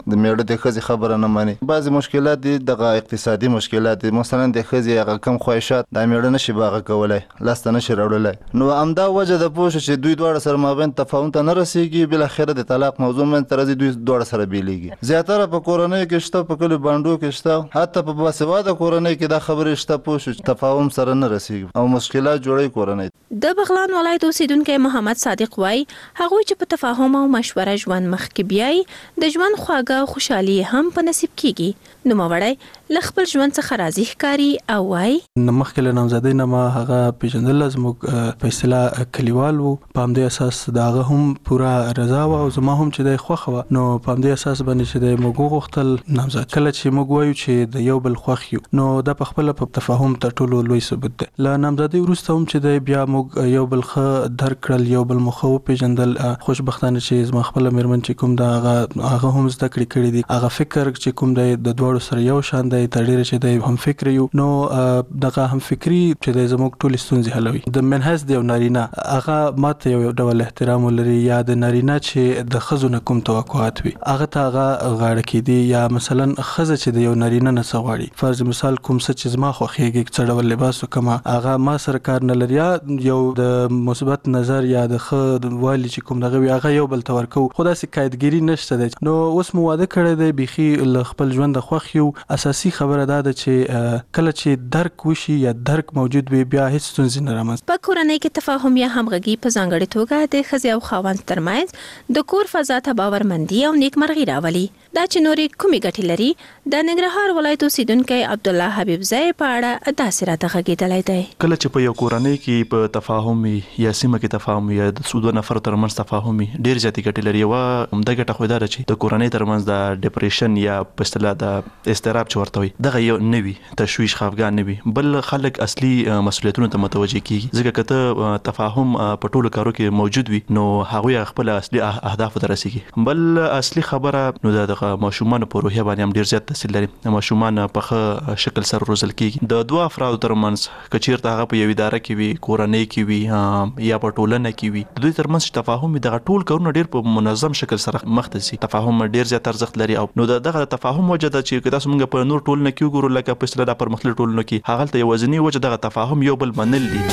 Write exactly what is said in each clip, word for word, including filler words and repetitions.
د میړه د ښځې خبره نه مني. بعضې مشکلات دي دغه اقتصادي مشکلات دي، مثلا د ښځې هغه کم خواهشات د میړه نشي باغه کولی، لاسته نشي راوړلی. نو همدا وجه د پوه شو چې دوی دواړه سره مابین تفاهم ته نه رسېږي، بالاخره د طلاق موضوع منځته راځي، دوی دواړه سره بیلیږي. زیاتره په کورنیو کې شته، په کلیو بانډو کې شته، حتی په باسواده کورنۍ کې دا خبرې شته، پوه شو چې تفاهم سره نه رسېږي او مشکلات جوړوي کورنۍ. د بغلان ولایت اوسیدونکی محمد صادق وایي هغوی چې په تفاهم او مشوره ژوند مخکې بیایي د ژوند خواږه خوشحالي هم په نصیب کیږي. نوموړی له خپل ژوند څخه راضي ښکاري او وایي مخکې له نامزادۍ نه ما هغه پیژندل، زموږ په اصطلاح کلیوال وو، په همدې اساس د هغه هم پوره رضا وه او زما هم چې دی خوښه وه. نو په همدې اساس باندې چې دی موږ وغوښتل نامزاد. کله چې موږ وایو چې د یو بل خوښ یو، نو دا په خپله په تفاهم تر ټولو لوی ثبوت دی. له نامزادۍ وروسته هم چې دی بیا موږ یو بل ښه درک کړل، یو بل مو ښه وپېژندل. خوشبختانه چې زما خپله مېرمن چې کوم ده هغه هغه هم زده کړې کړي دي، هغه فکر چې کوم دی د دواړو سره یو شان دی، تر ډېره چې دی هم فکر یو. نو دغه هم فکري چې دی زموږ ټولې ستونزې حلوي. د منحص د یو نارینه هغه ماته یو ډول احترام ولري، یا د نارینه چې د ښځو نه کوم توقعات وي هغه ته هغه غاړه کېدي، یا مثلا ښځه چې د یو نارینه نه څه غواړي، فرض مثال کوم څه چې زما خوښېږي، څه ډول لباس وکړمه، هغه ما سره کار نه لري، یا یو د مثبت نظر یا د ښه والي چې کوم دغه وي هغه یو بل ته ورکوو، خو داسې قاعدګیري نشته دی. نو اوس مو واده کړی دی، بیخي له خپل ژونده خوښ یو. اساسي خبره دا ده چې کله چې درک وشي یا درک موجود وي بیا هیڅ ستونزې نه رامنځته. په کورنۍ کې تفاهم یا همغږي په ځانګړې توګه د ښځې او خاوند ترمنځ د کور فضا ته باورمندي او نیکمرغي راولي. دا چې نورې کومې ګټې لري، د ننګرهار ولایت اوسیدونکی عبدالله حبیب زی په اړه داسې راته غږېدلی دی. کله چې په یو کورنۍ کې په تفاهم وي یا سیمه کې تفاهم وي یا د څو دوه نفرو ترمنځ تفاهم وي، ډېر زیاتې ګټې لري. یوه همدا ګټه خو دا ده چې د کورنۍ ترمنځ د ډپریشن یا په اصطلاح د اضطراب چې ورته وي دغه یو نه وي، تشویش خفګان نه وي، بل خلک اصلي مسؤلیتونو ته متوجه کیږي. ځکه که ته تفاهم په ټولو کارو کې موجود وي نو هغوی خپل اصلي اهدافو ته رسیږي. بل اصلي خبره نو د ماشومانو په روحیه باندې هم ډېر زیات تاثیر لري. ماشومان په ښه شکل سره روزل کیږي. د دوه افرادو ترمنځ که چېرته هغه په یو اداره کې وي، کورنۍ کې وي یا په ټولنه کې وي، د دوی ترمنځ چې تفاهم وي دغه ټول کارونه ډېر په منظم شکل سره مخته ځي. تفاهم ډېر زیات ارزښت لري. او نو دغه تفاهم وجه ده چې تاسو موږ په نور ټولنه کې وګورو، لکه په اصطلاح د پرمختللو ټولنو کې هغلته یوازینۍ وجه دغه تفاهم یو بل منل دي.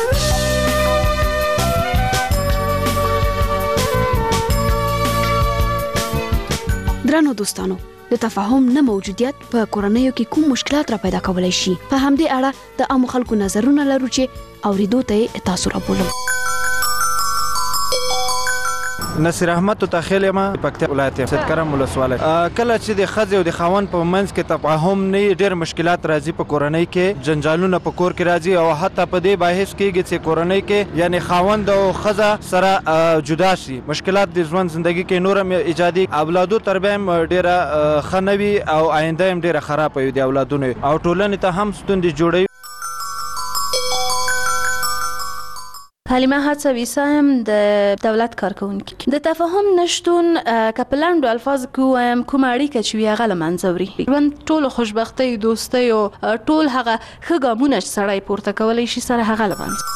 درنو دوستانو، د تفاهم نه موجودیت په کورنیو کې کوم مشکلات را پیدا کولای شي؟ په همدې اړه د عامو خلکو نظرونه لرو چې اوریدو ته تاسو را بولم. نصیر احمد تخیل ما پکتیا ولایت ستکرم ولسوالی. کله چې د ښځې او د خاوند په منځ کې تفاهم نه، ډېر مشکلات راځي. په کورنۍ کې جنجالونه په کور کې راځي او حتی په دې باعث کېږي چې کورنۍ کې یعنی خاوند او ښځه سره جدا شي. مشکلات د ژوند زندگی کې نور هم ایجادي، اولادو تربیه هم ډېره ښه نه وي او آینده هم ډېره خرابه وي د اولادونو، او ټولنې ته هم ستونزې جوړوي. حلیمه هڅوي صاحب د دولت کارکونکي، د تفاهم نشتون که په لنډو الفاظ کې ووایم کومه اړیکه چې وي هغه له منځه وړي. ژوند ټولو خوشبختۍ، دوستۍ او ټول هغه ښه ګامونه چې سړی پورته کولی شي سره هغه له منځه.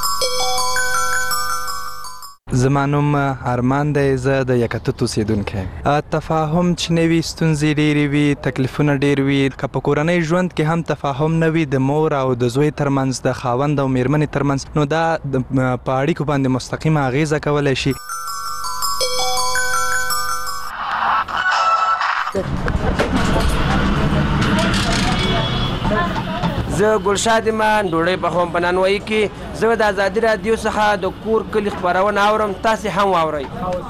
زما نوم ارمان دی، زه د یکتوت اوسیدونکی. تفاهم چې نه وي ستونزې ډېرې وي، تکلیفونه ډېر وي. که په کورنۍ ژوند کې هم تفاهم نه وي د مور او د زوی ترمنځ، د خاوند او میرمنې ترمنځ، نو دا په اړیکو باندې مستقیمه اغیزه کولی شي. زه ګلشاد ایمان ډوډۍ پخوم په نانوایي کې. زه د ازادي راډیو څخه د کور کلي خپرونه اورم، تاسې هم واورئ.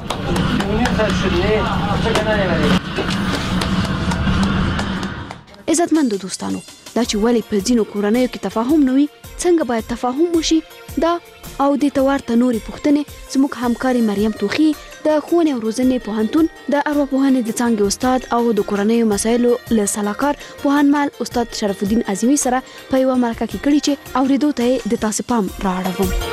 عزتمندو دوستانو، دا چې ولې په ځینو کورنیو کې تفاهم نه وي، څنګه باید تفاهم وشي، دا او دې ته ورته نورې پوښتنې زموږ همکارې مریم توخي د ښوونې او روزنې پوهنتون د ارواپوهنې د څانګې استاد او د کورنیو مسایلو له سلاکار پوهنمل استاد شرف الدین عظیمي سره په یوه مرکه کې کړي چې اورېدو ته یې د تاسې پام رااړوم.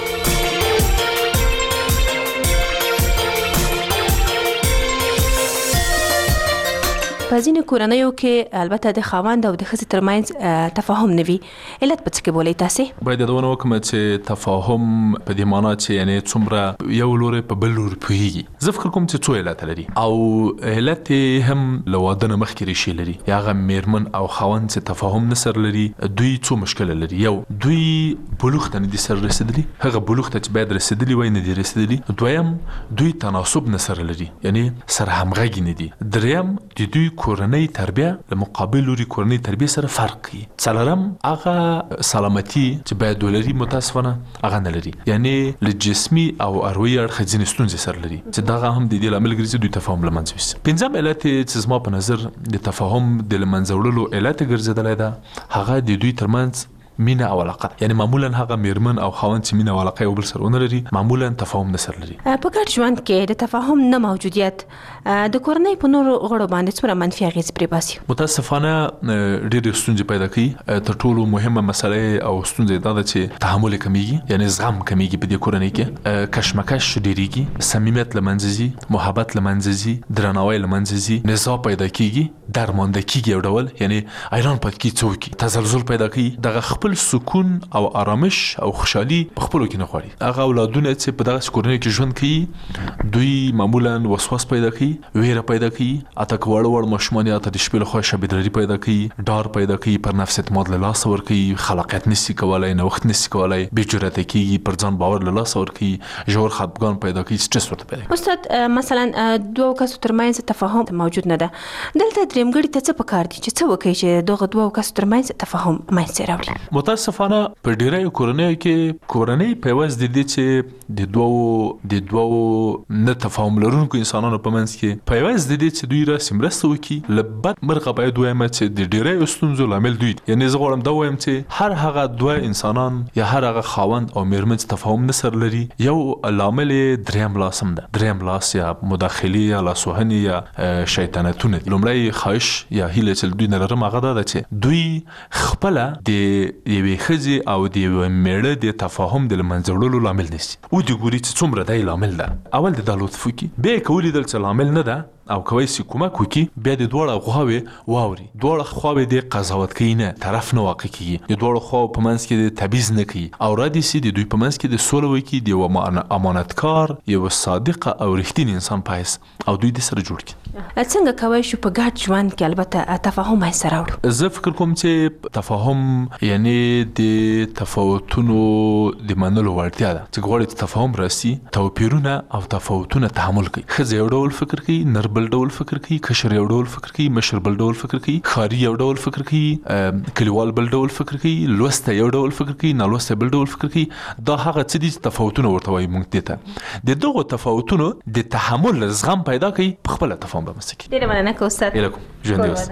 په ځینې کورنیو کې البته د خاوند او د ښځې ترمنځ تفاهم نه وي، علت په څه کې بولئ تاسې؟ باید یادونه وکړم چې تفاهم په دې معنا چې یعنې څومره یو لوری په بل لوري پوهېږي. زه فکر کوم چې څو علت لري او علت هم له واده نه مخکې ریښې لري. یا هغه میرمن او خاوند چې تفاهم نه سره لري، دوی څو مشکله لري. یو، دوی بلوغ ته نه دي سره رسېدلي، هغه بلوغ ته چې باید رسېدلي وای نه دي رسېدلي. دویم، دوی تناسب نه سره لري، یعنې سره همغږي نه دي. دریم، د دوی کورنۍ تربیه له مقابل لوري کورنۍ تربیه سره فرق کوي. څلورم، هغه سلامتي چې باید ولري متاسفانه هغه نه لري، یعنې له جسمي او اروایي اړخه ځینې ستونزې سره لري چې دغه هم د دې لامل ګرځي دوی تفاهم له منځه یوسي. پنځم علت چې زما په نظر د تفاهم د له منځه وړلو علت ګرځېدلی ده، هغه د دوی ترمنځ مینه او علاقه. یعنی معمولا هغه میرمن او خاوند چې مینه او علاقه یو بل سره ونه لري، معمولا تفاهم نه سره لري. په ګډ ژوند کې د تفاهم نه موجودیت د کورنۍ په نورو غړو باندې څومره منفي اغېز پرې باسي؟ متاسفانه ډېرې ستونزې پیدا کوي. تر ټولو مهمه مسله او ستونزه دا ده چې تحمل کمیږي، یعنی زغم کمیږي په دې کورنۍ کې. کشمکش ډېریږي، صمیمیت له منځه ځي، محبت له منځه ځي، درناوی له منځه ځي، نزاع پیدا کیږي، درمانده کیږي یو ډول، یعنی ایران پد کی څوکي تزلزل پیدا کوي. دغه خپل سکون او آرامش او خوشحالي په خپلو کې نه غواړي. هغه اولادونه چې په دغه کورنۍ کې ژوند کوي، دوی معمولا وسواس پیدا کوي، ویره پیدا کوي، اته وړ وړ ماشومان اته د شپې لخوا شبیدري پیدا کوي، ډار پیدا کوي، پر نفس اعتماد له لاسه ورکوي، خلاقیت نشي کولای، نوښت نشي کولای، بې جرأته کیږي، پر ځان باور له لاسه ورکوي، ژور خپګان پیدا کوي، سټرس ورته پیدا کوي. استاد، مثلا دوه کسو ترمنځ تفاهم موجود نه ده، دلته درېمګړي ته څه پکار دي چې څه وکړي چې دغه دوه کسو ترمنځ تفاهم منځته راوړي؟ متاسفانه په ډیری کورنیو کې کورنۍ په عوض د دې چې د دوو د دوو نه تفاهم لرونکو انسانانو په منځ کې په عوض د دې چې دوی راسي مرسته وکړي، له بد مرغه باید ووایم چې د ډیری ستونزو لامل دوی. یعنې زه غواړم دا ووایم چې هر هغه دوه انسانان یا هر هغه خاوند او میرمن چې تفاهم نه سره لري، یو لامل دریم لاس هم ده. دریم لاس یا مداخلې یا لاسوهنې یا شیطنتونه. لومړی خواهش یا هیله چې دوی نه لرم هغه دا ده چې دوی خپله د یوې ښځې او د یوې میړه د تفاهم د له منځه وړلو لامل نیسي. ودې ګوري چې څومره دی لامل ده، اول د دا لطف وکړي، بیا یې که ولیدل چې لامل نه ده او کوي سي کومک وکړي، بیا د دواړه خواوې واوري، دواړه خواوې د قضاوت کوي نه، طرف نه واقع کیږي، د دواړو خواو په منځ کې د تبعیض نه کوي او را دي سي د دوی په منځ کې د سوله وکړي، د یو امانتکار، یو صادق او رښتینی انسان په حیث او دوی د سره جوړ کړي. څنګه کوای شو په ګډ ژوند کې البته تفاهم منځته راوړو؟ زه فکر کوم چې تفاهم یعنې د تفاوتونو د منلو وړتیا ده. چې غواړي چې تفاهم راسي، توپیرونه او تفاوتونه تحمل کوي. ښځه یو ډول فکر کوي، نر بل ډول فکر کوي، کشر یو ډول فکر کوي، مشر بل ډول فکر کوي، ښاري یو ډول فکر کوي، کلیوال بل ډول فکر کوي، لوسته یو ډول فکر کوي، نالوسته بل ډول فکر کوي. دا هغه څه دي چې تفاوتونه ورته وایي موږ دې ته. د دغو تفاوتونو د تحمل زغم پیدا کوي، په خپله تفاهم رامنځته کوي. ډېره مننه که استاد. هیله کوم ژوندي اوسئ.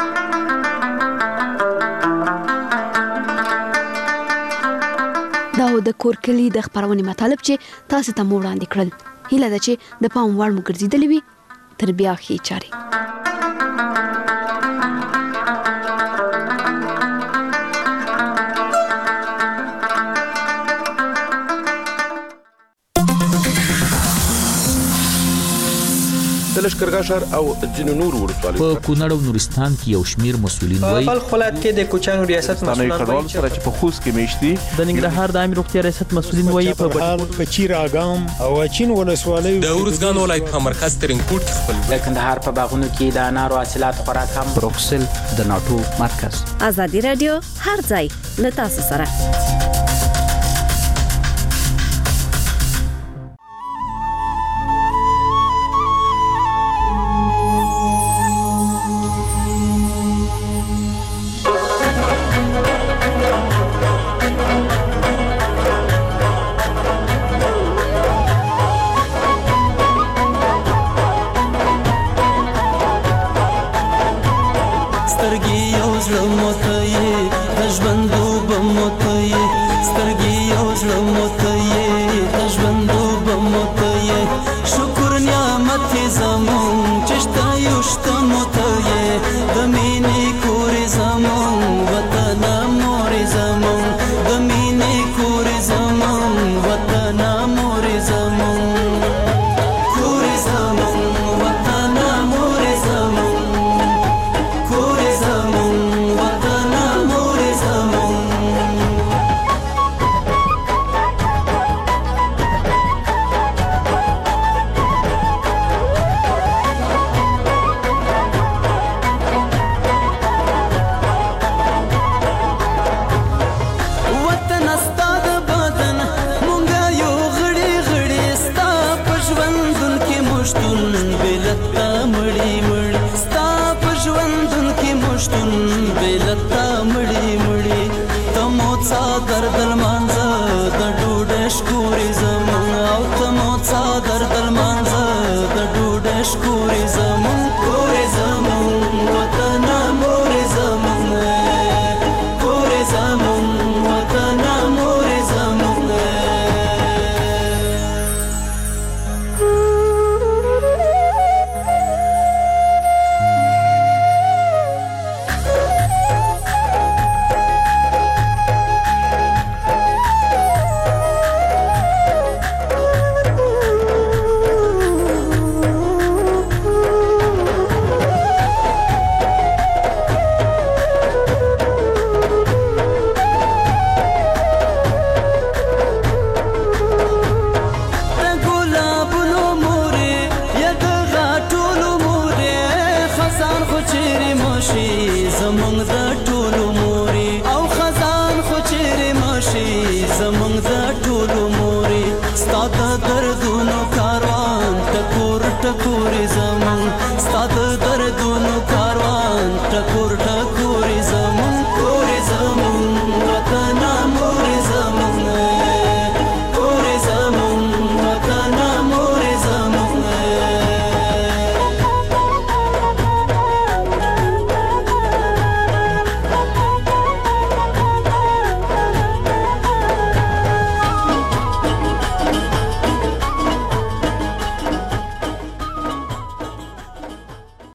دا و د کور کلي د خپرونې مطالب چې تاسو ته مو وړاندې کړل. هیله ده چې د پام وړ مو ګرځېدلې وي. تر بیا ښې چارې. د لښکرګاه ښار او ځینو نورو ولسوالیو په کونړ او نورستان کې یو شمیر مسؤلین وایي په بلخ ولایت کې د کوچیانو ریاست مسؤلین وایي چې په خوست کې میشتي د ننګرهار د عامه روغتیا ریاست مسؤلین وایي په بټ په چیر اګام او چین ولسوالیو د ورزګان ولایت په مرکز ترینکوټ کې خپل د کندهار په باغونو کې د انارو حاصلات خورا کم. بروکسل د ناتو مرکز. ازادي رادیو هر ځای له تاسو سره. نشتون بلتا مړی مړی تمو څا دردل ما